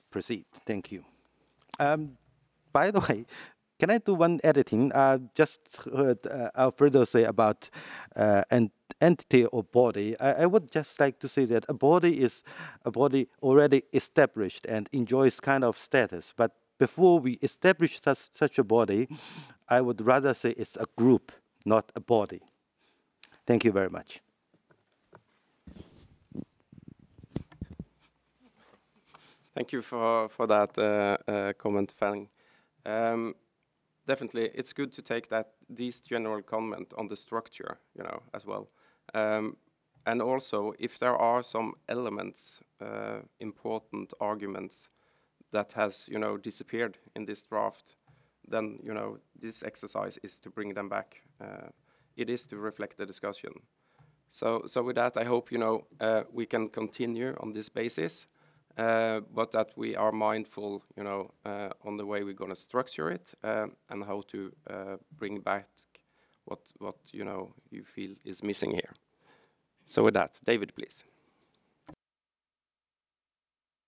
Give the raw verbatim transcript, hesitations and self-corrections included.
proceed. Thank you. Um, by the way, can I do one editing? Uh, just heard uh, Alfredo say about uh, an entity or body. I, I would just like to say that a body is a body already established and enjoys kind of status. But before we establish such, such a body, I would rather say it's a group, not a body. Thank you very much. Thank you for for that uh, uh, comment, Fang. Um, definitely, it's good to take that these general comment on the structure, you know, as well. Um, and also, if there are some elements, uh, important arguments that has, you know, disappeared in this draft, then, you know, this exercise is to bring them back. Uh, it is to reflect the discussion. So, so with that, I hope, you know, uh, we can continue on this basis, uh, but that we are mindful, you know, uh, on the way we're going to structure it, uh, and how to uh, bring back what, what, you know, you feel is missing here. So with that, David, please.